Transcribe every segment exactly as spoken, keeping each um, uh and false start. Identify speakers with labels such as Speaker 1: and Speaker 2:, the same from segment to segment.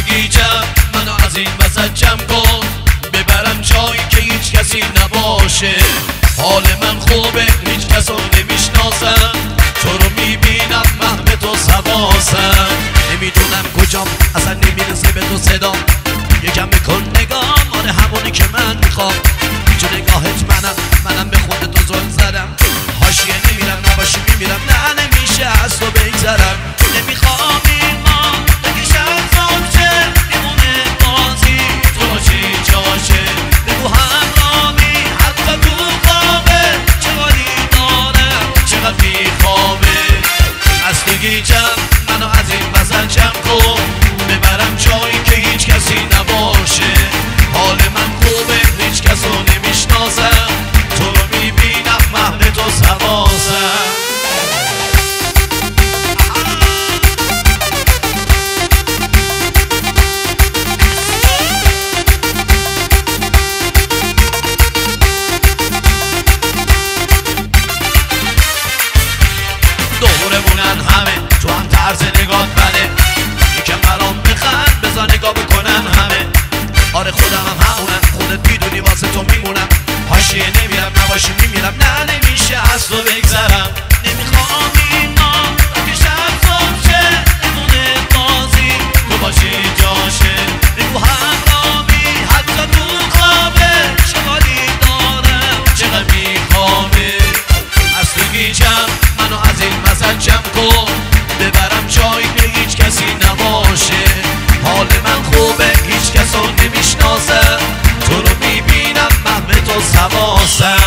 Speaker 1: هستگی جمع منو از این وسط جمع کن، ببرم جایی که هیچ کسی نباشه. حال من خوبه هیچ کس رو نمیشناسم، تو رو میبینم محو تو سواسم. نمیدونم کجام اصلا نمیرسه به تو صدا، یکم بکن نگاه آره همونی که من میخوام. جو نگاهت منم منم به خود تو زل زدم، حاشیه نمیرم نباشی میمیرم، نه نمیشه از تو بگذرم. نمیخوام ایمان بکشم زوجه میمونه بازی تو باشی جاشه، بگو همرامی حتی تو خوابه چه حالی دارم چقدر میخوابه. هستگی جمع منو از این وسط جمع کن، ببرم جایی که هیچ کسی نباشه. حال من خوبه هیچ کس رو نمیشناسم، تو رو میبینم محو تو سواسم. دورمونن همه تو هم طرز نگات بده، یکم برام بخند بذار نگاه بکنن همه. آره خودم هم همونم خودت میدونی واسه تو میمونم، حاشیه نمیرم نباشی میمیرم، نه نمیشه از تو بگذرم. نمیخوام ایمان بکشم زوجه نمونه بازی تو باشی جاشه، بگو همرامی حتی تو خوابه چه حالی دارم چقدر میخوابه. هستگی جمع منو از این وسط جمع کن، ببرم جایی که هیچ کسی نباشه. حال من خوبه هیچ کس رو نمیشناسم، تو رو میبینم محو تو سواسم.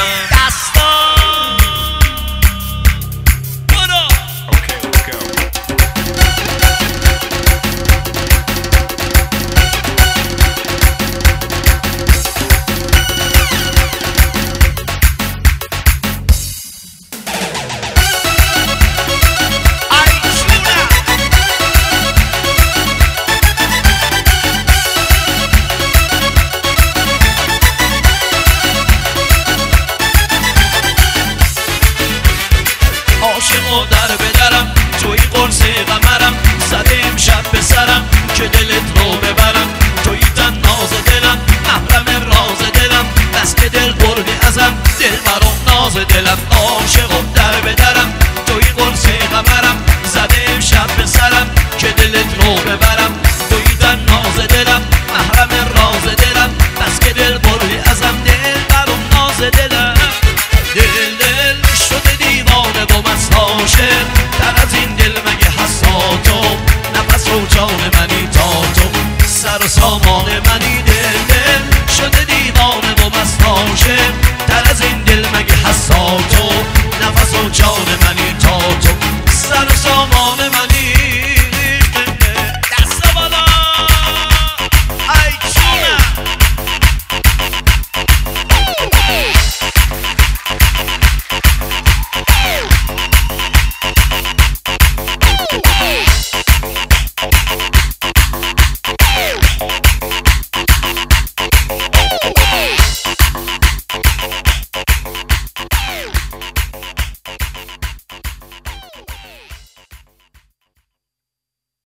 Speaker 1: عاشق و در بدرم توی قرص قمرم، زده امشب به سرم که دلت رو ببرم. توی تن ناز دلم محرم راز دلم، بس که دل بردی ازم دل برام ناز دلم.